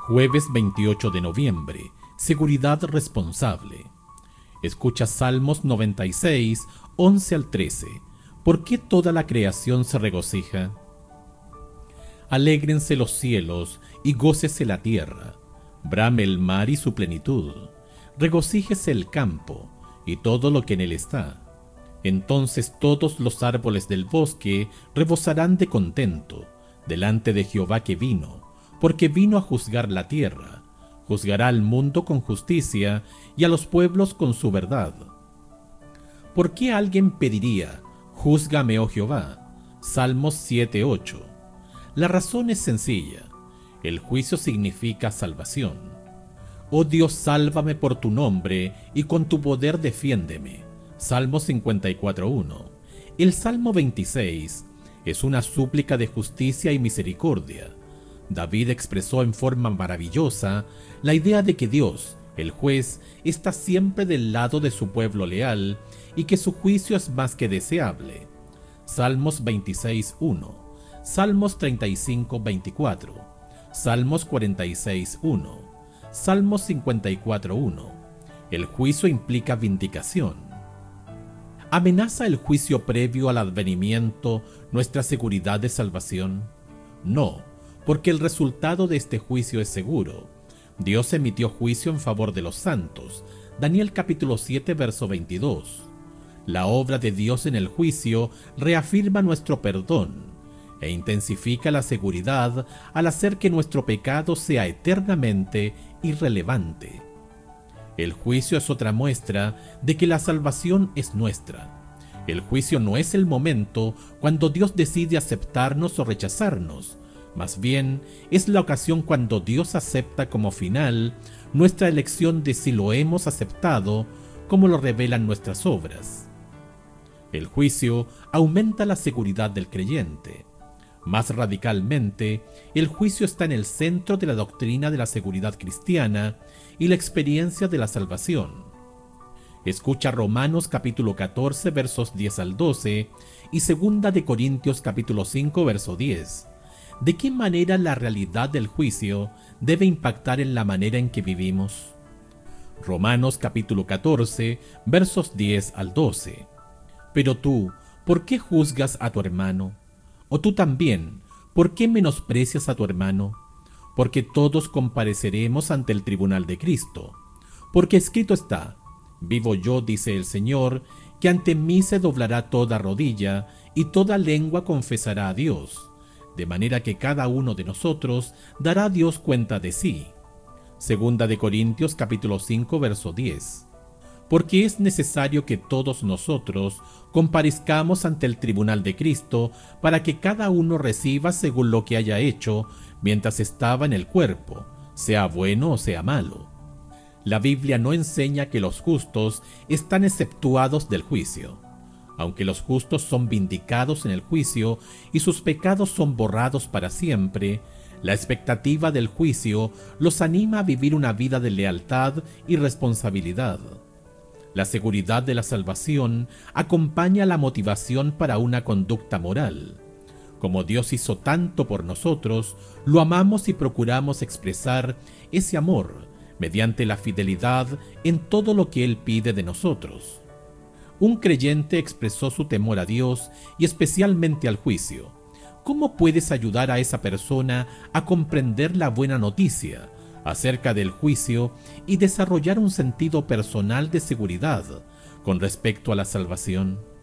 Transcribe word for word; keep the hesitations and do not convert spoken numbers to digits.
Jueves veintiocho de noviembre. Seguridad responsable. Escucha Salmos noventa y seis, once al trece. ¿Por qué toda la creación se regocija? Alégrense los cielos y gócese la tierra. Brame el mar y su plenitud. Regocíjese el campo y todo lo que en él está. Entonces todos los árboles del bosque rebosarán de contento delante de Jehová que vino, porque vino a juzgar la tierra. Juzgará al mundo con justicia y a los pueblos con su verdad. ¿Por qué alguien pediría, júzgame, oh Jehová? Salmos siete, ocho. La razón es sencilla. El juicio significa salvación. Oh Dios, sálvame por tu nombre y con tu poder defiéndeme. Salmo cincuenta y cuatro, uno. El Salmo veintiséis es una súplica de justicia y misericordia. David expresó en forma maravillosa la idea de que Dios, el juez, está siempre del lado de su pueblo leal y que su juicio es más que deseable. Salmos veintiséis, uno, Salmos treinta y cinco, veinticuatro, Salmos cuarenta y seis, uno, Salmos cincuenta y cuatro, uno. El juicio implica vindicación. ¿Amenaza el juicio previo al advenimiento nuestra seguridad de salvación? No, porque el resultado de este juicio es seguro. Dios emitió juicio en favor de los santos. Daniel capítulo siete, verso veintidós. La obra de Dios en el juicio reafirma nuestro perdón e intensifica la seguridad al hacer que nuestro pecado sea eternamente irrelevante. El juicio es otra muestra de que la salvación es nuestra. El juicio no es el momento cuando Dios decide aceptarnos o rechazarnos. Más bien, es la ocasión cuando Dios acepta como final nuestra elección de si lo hemos aceptado, como lo revelan nuestras obras. El juicio aumenta la seguridad del creyente. Más radicalmente, el juicio está en el centro de la doctrina de la seguridad cristiana y la experiencia de la salvación. Escucha Romanos capítulo catorce, versos diez al doce y Segunda de Corintios capítulo cinco, verso diez. ¿De qué manera la realidad del juicio debe impactar en la manera en que vivimos? Romanos capítulo catorce, versos diez al doce. Pero tú, ¿por qué juzgas a tu hermano? O tú también, ¿por qué menosprecias a tu hermano? Porque todos compareceremos ante el tribunal de Cristo. Porque escrito está, vivo yo, dice el Señor, que ante mí se doblará toda rodilla y toda lengua confesará a Dios. De manera que cada uno de nosotros dará a Dios cuenta de sí. Segunda de Corintios capítulo cinco, verso diez. Porque es necesario que todos nosotros comparezcamos ante el tribunal de Cristo para que cada uno reciba según lo que haya hecho mientras estaba en el cuerpo, sea bueno o sea malo. La Biblia no enseña que los justos están exceptuados del juicio. Aunque los justos son vindicados en el juicio y sus pecados son borrados para siempre, la expectativa del juicio los anima a vivir una vida de lealtad y responsabilidad. La seguridad de la salvación acompaña la motivación para una conducta moral. Como Dios hizo tanto por nosotros, lo amamos y procuramos expresar ese amor mediante la fidelidad en todo lo que Él pide de nosotros. Un creyente expresó su temor a Dios y especialmente al juicio. ¿Cómo puedes ayudar a esa persona a comprender la buena noticia acerca del juicio y desarrollar un sentido personal de seguridad con respecto a la salvación?